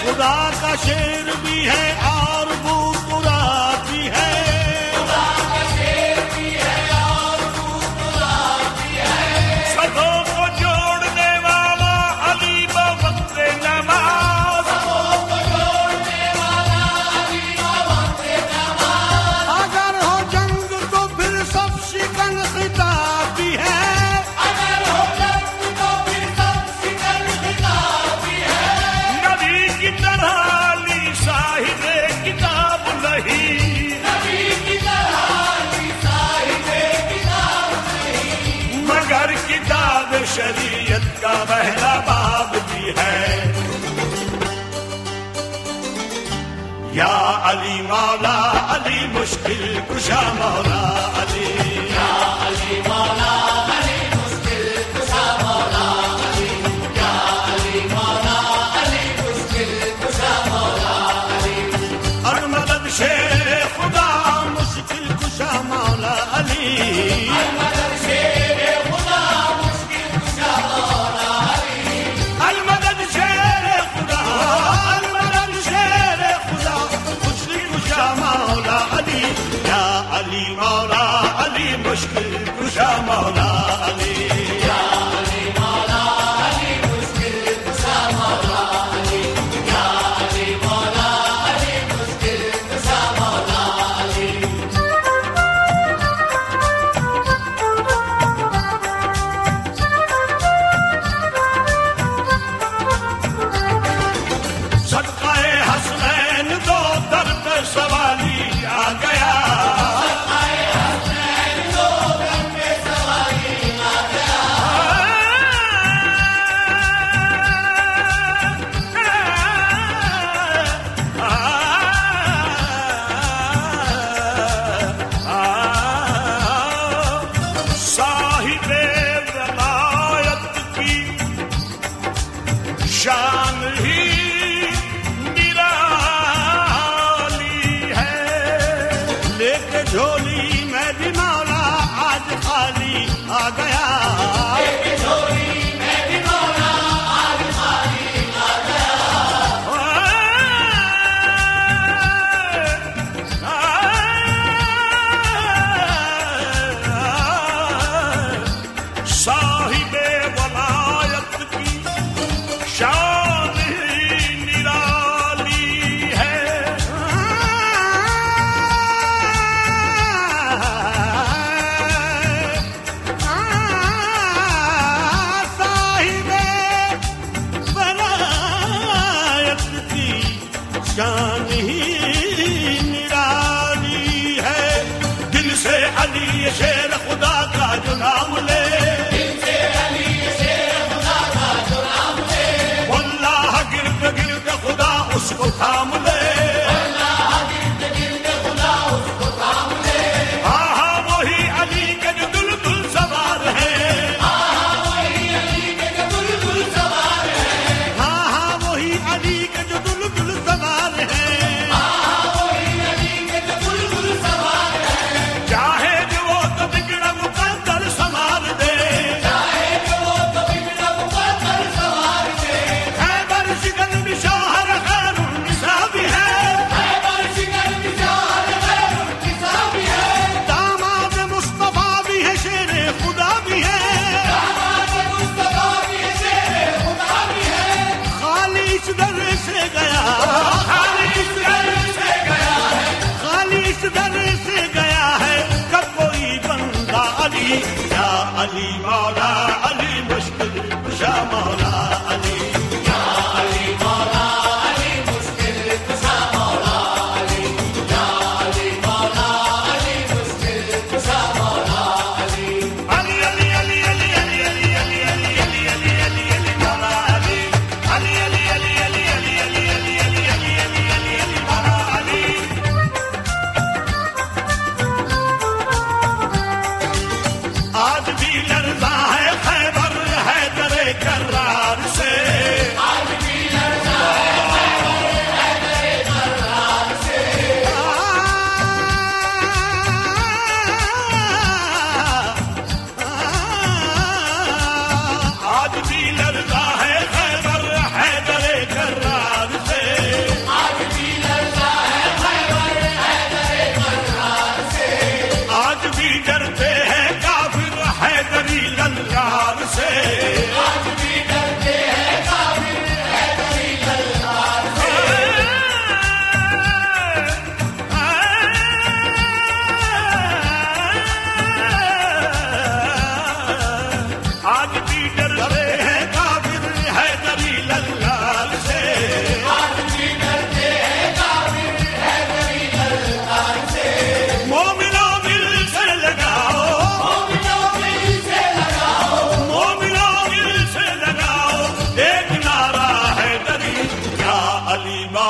खुदा का शेर भी है और बूतुरात भी है, खुदा का शेर भी है और बूतुरात भी है। सदों को जोड़ने वाला अली बवक्त नमाज, सबों को जोड़ने वाला अली बवक्त नमाज। अगर हो जंग तो फिर सब शिकन खिताब भी है, अगर हो जंग तो फिर सब शिकन खिताब भी है। नबी की तरह अली साहिबे किताब नहीं, नबी की तरह अली साहिबे किताब नहीं, मगर किताब शरीयत का पहला बाब भी है। या अली मौला अली मुश्किल कुशा मौला अली, या अली मौला अली मुश्किल कुशा मौला अली, या अली मौला अली मुश्किल कुशा मौला अली। और मदद शेर खुदा मुश्किल कुशा मौला अली, मदद शेर खुदा मुश्किल कुशा मौला अली, अलमदद शेर खुदा, अलमदद शेर खुदा मुश्किल कुशा मौला अली, या अली मौला अली मुश्किल कुशा मौला अली। या अली मौला अली मुश्किल कुशा मौला अली, या अली मौला अली मुश्किल कुशा मौला अली। सदक़ाए हसनैन दो दर पे सवाली आ गया, आए हसनैन दो दर पे सवारी आ गया। साहिबे वलायत की शान ही निराली है, लेके झोली में भी मौला आज खाली आ गया, एक झोली में भी मौला आज खाली आ गया। साहिबे वलायत की शान ही निराली है। साहिबे वलायत की शान ही निराली है। दिल से अली ये शेर खुदा का जो नाम ले, दिल से अली शेर खुदा का जो नाम ले, अल्लाह गिरद गिरद खुदा उसको थाम ले। अल्लाह गिरद गिरद खुदा उसको थाम ले। आहा वही अली के जो दुलदुल सवार है, आहा वही अली के जो दुलदुल सवार है, आहा वही अली के जो दुलदुल सवार है।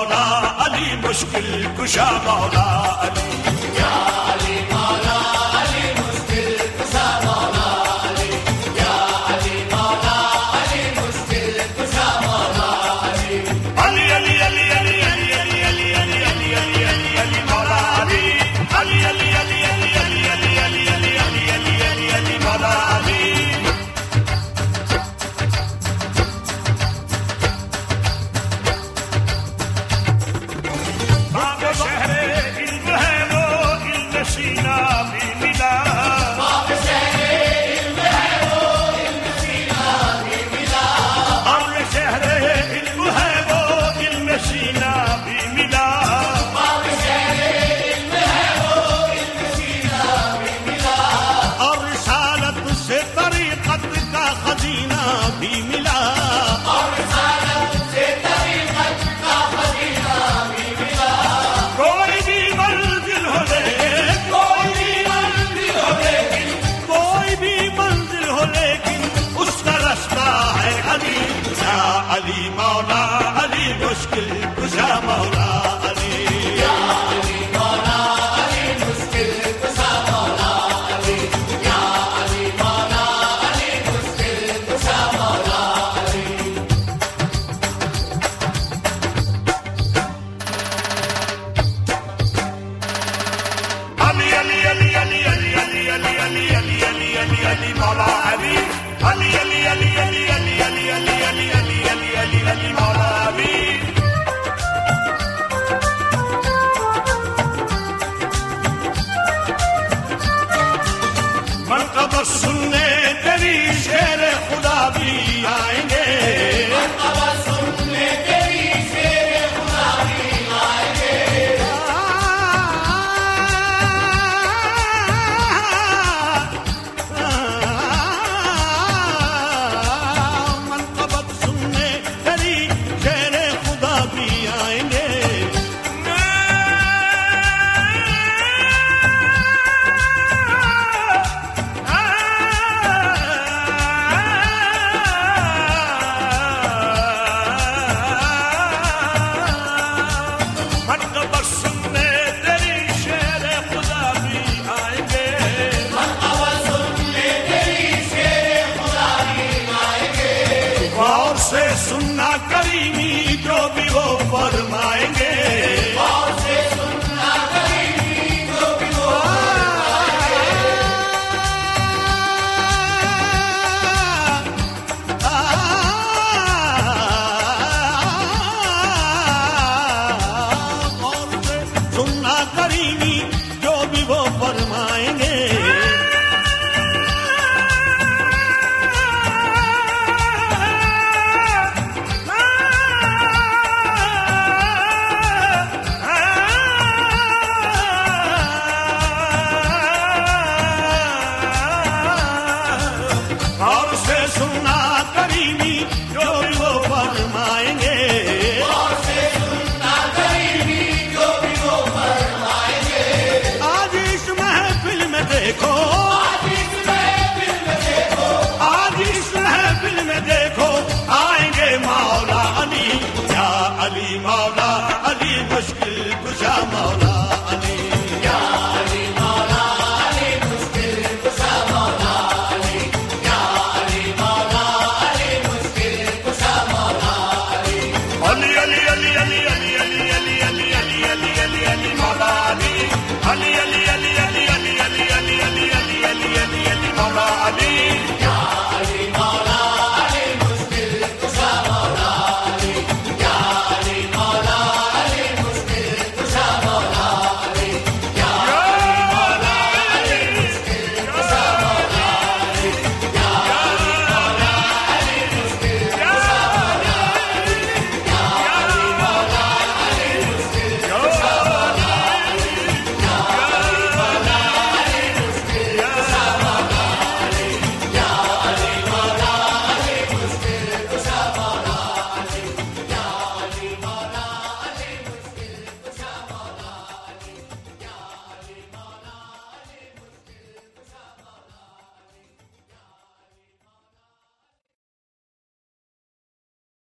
मौला अली मुश्किल कुशा मौला अली या अली मौला अली मुश्किल कुशा मौला अली या अली मौला अली मुश्किल कुशा मौला अली अली अली अली अली अली अली अली अली अली अली अली अली मौला अली अली अली अली अली अली अली अली अली अली अली अली अली मौला अली सीना भी मिला बाप शहरे इल्म है वो इल्म सीना भी मिला और शहरे इल्म है वो इल्म सीना भी मिला बाप शहरे इल्म है वो इल्म सीना भी मिला और रिसालत से तरीक़त का खजीना भी मिला और रिसालत से तरीक़त का खजीना भी मिला कोई भी मंजिल हो लेकिन उसका रास्ता है अली या अली मौला अली मुश्किल कुशा मौला अली या अली मौला अली मुश्किल कुशा मौला अली या अली मौला अली मुश्किल कुशा मौला अली अली अली अली अली अली अली अली अली अली अली अली मौला अली अली अली अली अली अली अली अली अली अली अली अली अली मौला अली मनक़बत सुनने तेरी शेर खुदा भी आएंगे मनक़बत सुनने तेरी शेर खुदा भी आएंगे मनक़बत सुनने तेरी शेर खुदा भी आएंगे मनक़बत सुनने तेरी शेर खुदा भी आएंगे मनक़बत सुनने तेरी शेर खुदा भी आएंगे गौर से सुनना करीमी जो भी वो फरमाएंगे और से सुनना करीमी जो भी वो गौर से सुनना करीमी जो भी वो फरमाएंगे और से सुनना करीमी जो भी वो फरमाएंगे और से सुनना करीमी जो भी वो फरमाएंगे आज इस महफिल में देखो आज इस महफिल में देखो आज इस महफिल में देखो आएंगे मौला अली या अली मौला अली मुश्किल कुशा मौला